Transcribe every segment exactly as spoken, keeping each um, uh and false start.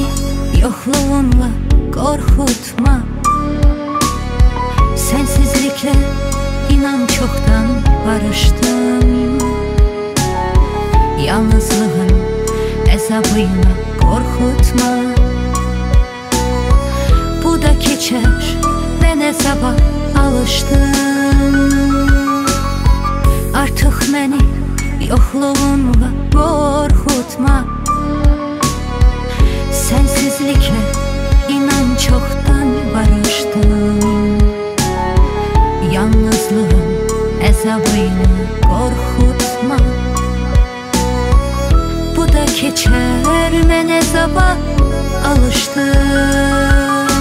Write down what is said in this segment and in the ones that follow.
yokluğunla korkutma. Sensizlikle inan çoktan barıştım. Yalnızlığın ezabıyla korkutma. Bu da geçer, ben ezaba alıştım. Artık beni yokluğunla korkutma. Sensizlikle inan çoktan barıştım. Yalnızlığın ezabıyla korkutma. Bu da geçer, ben ezaba alıştım.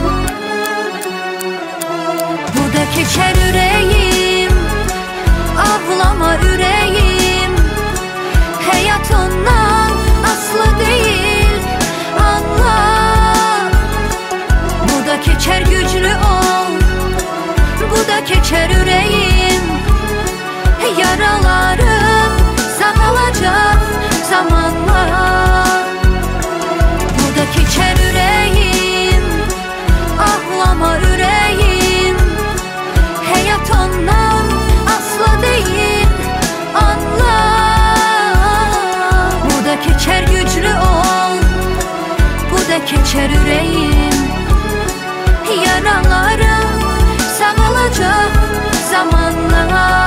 Bu da geçer yüreğim, ağlama yüreğim. Hayat ondan aslı değil, anla. Bu da geçer, güçlü ol. Bu da geçer yüreğim. Yaralarım sağalacak zamanla. Bu da geçer yüreğim, ağlama yüreğim. Hayat ondan asla değil, anla. Bu da geçer, güçlü ol. Bu da geçer yüreğim. Yaralarım sağalacak zamanla.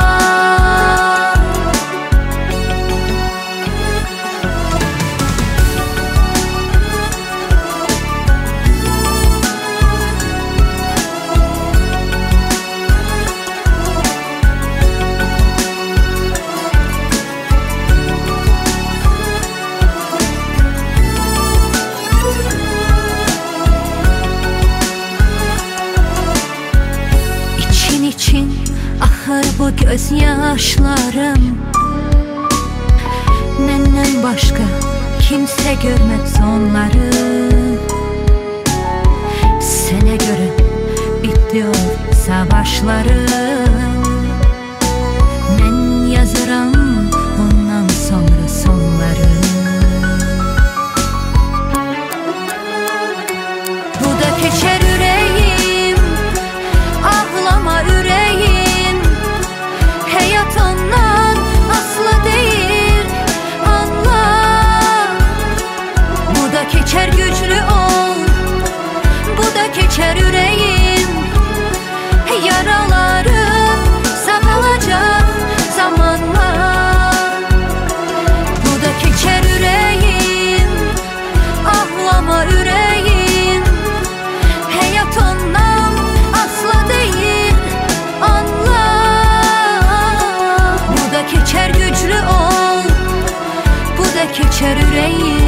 İçin ahır bu gözyaşlarım. Menden başka kimse görmez onları. Sana göre bitti o savaşlarım. Ben yazarım ondan sonra sonları. Bu da geçer yüreğim, ağlama yüreğim. Hayat ondan aslı değil, anla. Bu da geçer, güçlü ol. Bu da geçer yüreğim. Yaralarım sağalacak zamanla. Bu da geçer yüreğim, ağlama yüreğim. Hayat ondan asla değil, anla. Bu da geçer, güçlü ol. Bu da geçer yüreğim.